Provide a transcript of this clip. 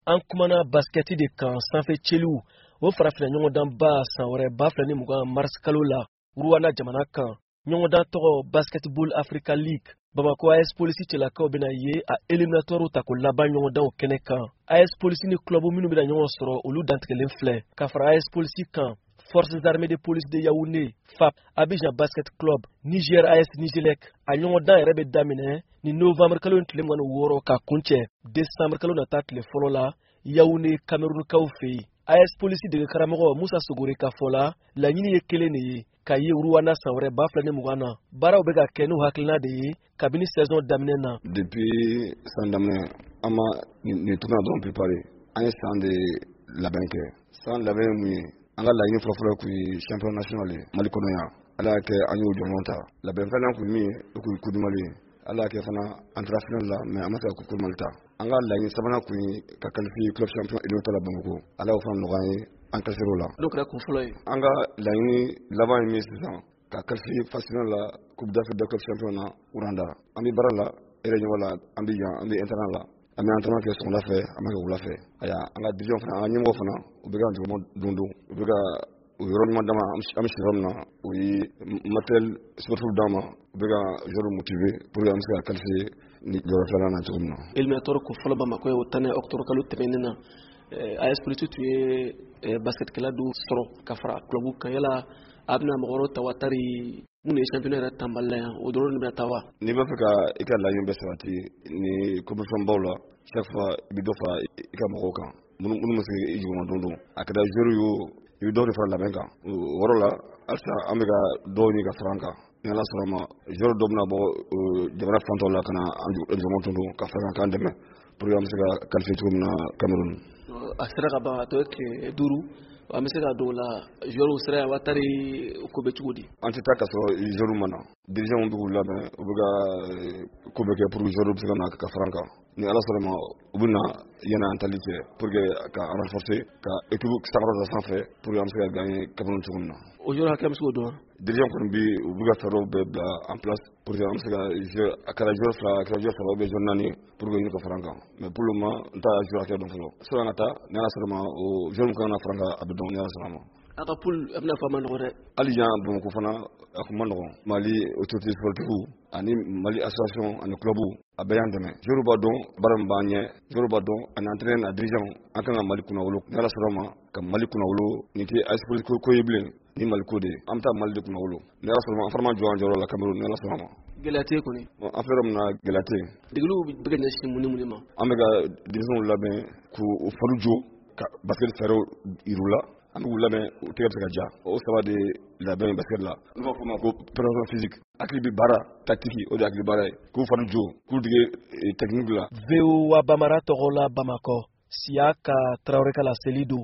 an kumana basketi de kan sanfɛ celiw o farafina ɲɔgɔndan ba san wɛrɛ 2020 mars kalo la Uruwana jamana kan ɲɔgɔndan tɔgɔ Basketball Africa League. Bamako AS Police cɛlakaw bena ye a éliminatoire ta ko laban ɲɔgɔndanw kɛnɛ kan. AS Police ni club minnu bena ɲɔgɔn sɔrɔ olu dantigɛlen filɛ ka fara AS Police kan Forces armées de police de Yaoundé, FAP, Abidjan Basket Club, Niger AS Nigelec, a ɲɔgɔndan yɛrɛ bɛ daminɛ ni novembre kalo tile 26 ka kuncɛ décembre kalo nata tile fɔlɔ la Yaoundé Camerounkaw fɛ yen. AS Police dege karamɔgɔ Musa Sogore ka fɔ la laɲini ye kelen de ye ka ye Uruwana san wɛrɛ 2020 na. Baaraw bɛ ka kɛ n'u hakilina de ye kabini saison daminɛ na. Depuis san daminɛ an ma nin tournoi dɔrɔn préparé. An ye san de labɛn kɛ. San labɛn mun ye an ka laɲini fɔlɔfɔlɔ kun ye champion national ye Mali kɔnɔ yan. Ala y'a kɛ an y'o jɔnjɔn ta. Labɛn filanan kun ye min ye o kun ye Coupe du Mali ye. Ala y'a kɛ fana an taara final la mais an ma se ka Coupe du Mali ta. An ka laɲini sabanan kun ye ka qualifier club champion éliminatoire la Bamako. Ala y'o fana nɔgɔya an ye an qualifié o la. N'o kɛra kun fɔlɔ ye. An ka laɲini laban ye min ye sisan ka qualifier phase finale la Coupe d'Afrique des clubs champions na Rwanda. An bɛ baara la yɛrɛ ɲɔgɔn la an bɛ yan an bɛ internat la. An bɛ entraînement kɛ sɔgɔmada fɛ an bɛ kɛ wula fɛ. Aya an ka division fana an ka ɲɛmɔgɔ fana u bɛ ka entraînement don u bɛ ka o yɔrɔ ɲuman d'an ma an bɛ si yɔrɔ min na o ye matériel sportif d'an ma u bɛ ka joueurs motiver pour que an bɛ se ka qualifier ni yɔrɔ filanan na cogo min na. Éliminatoire kun fɔlɔ Bamako ye o tan octobre kalo tɛmɛnen na. AS Police tun ye basketkɛla dɔw sɔrɔ ka fara club kan yala a bɛna mɔgɔ wɛrɛw ta wa tari mun ye championnat yɛrɛ tan Mali la yan o dɔrɔn de bɛna ta wa. N'i b'a fɛ ka i ka laɲini bɛɛ sabati ni compétition baw la chaque fois i bɛ dɔ fara i ka mɔgɔw kan minnu ma se i jigin don a kɛra joueur ye i bɛ dɔw de fara labɛn kan o yɔrɔ la halisa an bɛ ka dɔw ɲini ka fara an kan ni Ala sɔnna ma joueur dɔ bɛna bɔ jamana fan tɔw la ka na an jigin don ka fara k'an dɛmɛ pour que an bɛ se ka qualifier cogo min na Cameroun. A sera ka ban a tɔ ye tile 5 an bɛ se ka dɔw la joueurs sera yan wa tari ko bɛ cogo di. An tɛ taa ka sɔrɔ joueurs ma na dirigeants bɛ k'u labɛn u bɛ ka ko bɛ kɛ pour que joueurs bɛ se ka na ka fara an kan ni Ala sɔnna ma u bɛ na yanni an tali cɛ pour que ka renforcer ka équipe sankɔrɔ da sanfɛ pour que an bɛ se ka gagner Cameroun cogo min na. O joueurs hakɛ bɛ se k'o dɔn. Dirigeants kɔni bɛ u bɛ ka fɛɛrɛw bɛɛ bila en place pour que an bɛ se ka jouer a kɛra joueur fila a kɛra joueur saba ou bien joueur 4 pour que ɲini ka fara an kan mais pour le moment n t'a joueur hakɛ dɔn fɔlɔ sɔni an ka taa ni Ala sɔnna ma o joueur min kan ka fara an kan a bɛ dɔn ni Ala sɔnna ma. A ka poule a bɛna fɔ a ma nɔgɔ dɛ. Hali yan Bamako fana a kun ma nɔgɔn Mali autorité sportive ani Mali association ani club a bɛɛ y'an dɛmɛ joueurs b'a dɔn baara min b'an ɲɛ joueurs b'a dɔn ani entraîneur n'a dirigeant an kan ka Mali kunnawolo ni Ala sɔnna ma ka Mali kunnawolo nin tɛ AS Police ko ye bilen ni Mali ko de an bɛ taa Mali de kunnawolo ni Ala sɔnna ma an fana ma jɔ an jɔyɔrɔ la Cameroun ni Ala sɔnna ma. Gɛlɛya tɛ kɔni. An filɛ yɔrɔ min na gɛlɛya tɛ yen. Degeliw bɛ ka ɲɛsin mun ni mun de ma. An bɛ ka division labɛn k'u falu jo ka basket fɛɛrɛw yir'u la. An bɛ k'u labɛn u tɛgɛ bɛ se ka ja o saba de labɛn basket la n'u b'a fɔ o ma ko préparation physique hakili bɛ baara tactique o de hakili baara ye k'u falu jo k'u dege technique la. VOA Bambara tɔgɔ la Bamakɔ Siaka Traoré ka laseli don.